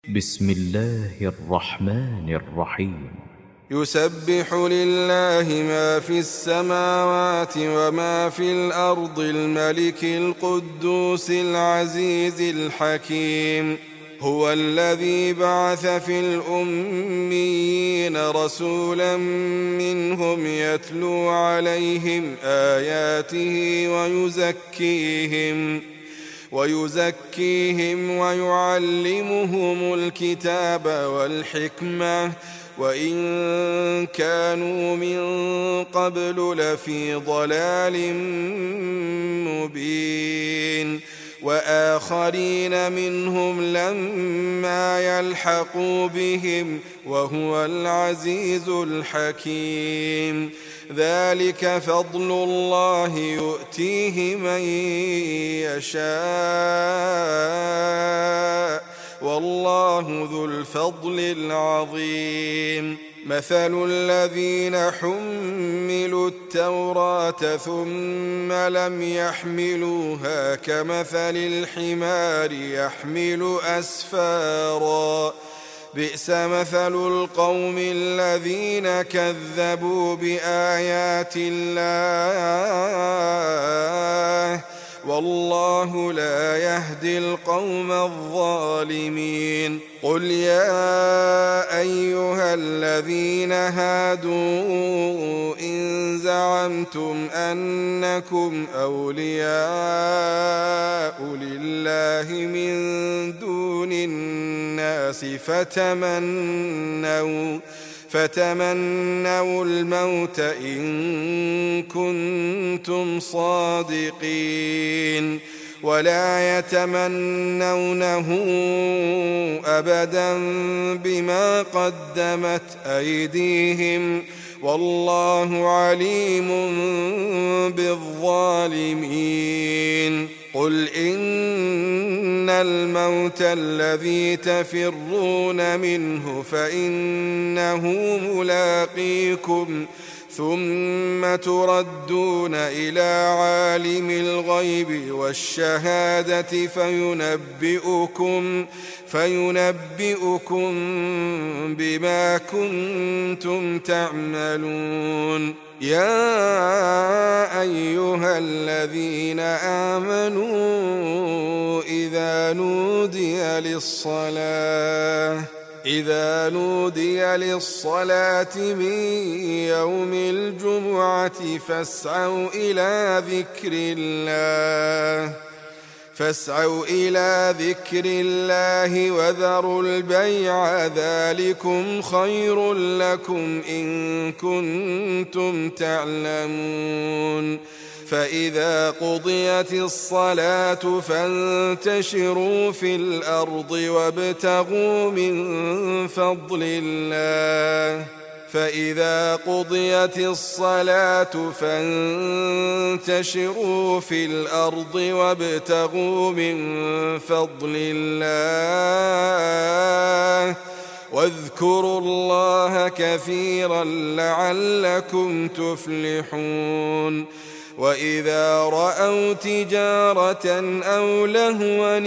بسم الله الرحمن الرحيم. يسبح لله ما في السماوات وما في الأرض الملك القدوس العزيز الحكيم. هو الذي بعث في الأميين رسولا منهم يتلو عليهم آياته ويزكيهم ويعلمهم الكتاب والحكمة وإن كانوا من قبل لفي ضلال مبين. وآخرين منهم لما يلحقوا بهم وهو العزيز الحكيم. ذلك فضل الله يؤتيه من يشاء والله ذو الفضل العظيم. مثل الذين حملوا التوراة ثم لم يحملوها كمثل الحمار يحمل أسفارا بئس مثل القوم الذين كذبوا بآيات الله والله لا يهدي القوم الظالمين. قل يا أيها الذين هادوا إن زعمتم أنكم أولياء لله من دون الناس فتمنوا الموت إن كنتم صادقين ولا يتمنونه أبدا بما قدمت أيديهم والله عليم بالظالمين. قل إن الموت الذي تفرون منه فإنه ملاقيكم ثم تردون إلى عالم الغيب والشهادة فينبئكم بما كنتم تعملون. يا أيها الذين آمنوا إذا نودي للصلاة من يوم الجمعة فاسعوا إلى ذكر الله وذروا البيع ذلكم خير لكم إن كنتم تعلمون. فإذا قضيت الصلاة فانتشروا في الأرض وابتغوا من فضل الله واذكروا الله كثيرا لعلكم تفلحون. وإذا رأوا تجارة أو لهوا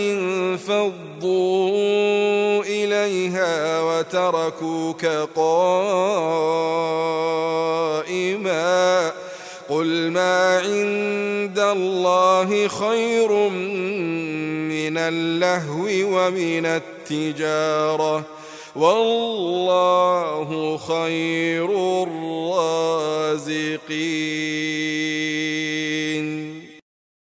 انفضوا إليها وتركوك قائما قل ما عند الله خير من اللهو ومن التجارة والله خير الرازقين.